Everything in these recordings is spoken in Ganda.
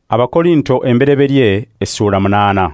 Abakorinto embereberye essula 8.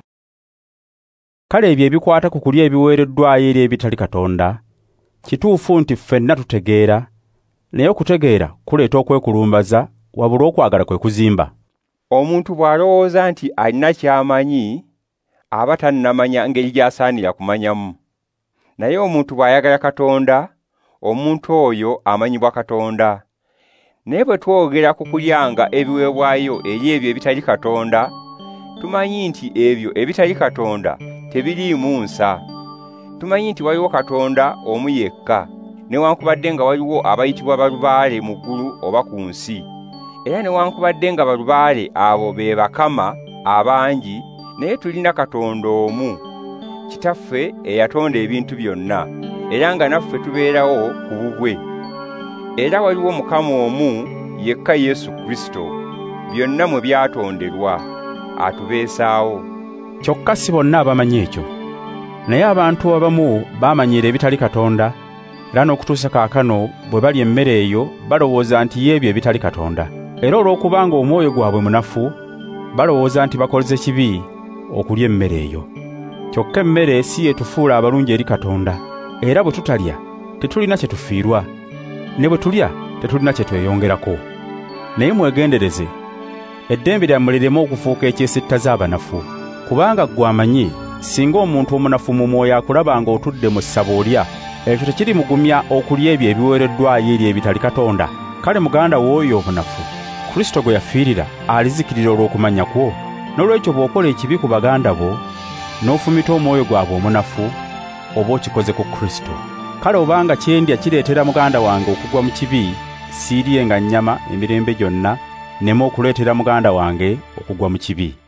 Kale ebyo ebikwata ku kulya ebiweereddwayo eri ebitali Katonda, kituufu nti ffenna tutegeera, naye okutegeera kuleeta okwekulumbaza wabula okwagala kwe kuzimba. Omuntu bw'alowooza nti alina ky'amanyi, aba tannamanya ngeri gy'asaanira kumanyamu. Naye omuntu bw'ayagala Katonda, omuntu oyo amanyibwa Katonda. Naye bwe twogera ku kulyanga ebiweebwayo eri ebyo ebitali Katonda, tumanyi nti ebyo ebitali Katonda tebiriimu nsa. Tumanyi nti waliwo Katonda omu yekka, newankubadde nga waliwo abayitibwa balubaale mu ggulu oba ku nsi. Era newankubadde nga balubaale abo be bakama abangi, naye tulina Katonda omu, Kitaffe eyatonda ebintu byonna, era nga naffe tubeerawo ku bubwe. Era waliwo Mukama omu yekka Yesu Kristo, byonna mwe byatonderwa, atubeesaawo. Kyokka si bonna abamanyi ekyo. Naye abantu abamu baamanyiira ebitali Katonda, era n'okutuusa kaakano bwe balya emmere eyo balowooza nti y'ebyo ebitali Katonda. Era olw'okubanga omwoyo gwabwe munafu, balowooza nti bakoze kibi okulya emmere eyo. Kyokka emmere si yetufuula abalungi eri Katonda, era bwe tutalya tetulina kye tufiirwa, ne bwe tulya tetulina kye tweyongerako. Naye mwegendereze, eddembe lyammwe lireme okufuuka ekyesittaza abanafu, kubanga ggwe amanyi, singa omuntu omunafu mu mwoyo akulaba ng'otudde mu ssabo olya, ekyo tekirimugumya okulya ebyo ebiweereddwayo eri ebitali Katonda. Kale muganda w'oyo omunafu, Kristo gwe yafiirira alizikirira olw'okumanya kwo. N'olwekyo bw'okola ekibi ku baganda bo, n'ofumita omwoyo gwabwe omunafu, oba okikoze ku Kristo. Kale obanga kyendya kireetera muganda wange okugwa mu kibi, siiryenga nnyama emirembe gyonna, nneme okuleetera muganda wange okugwa mu kibi.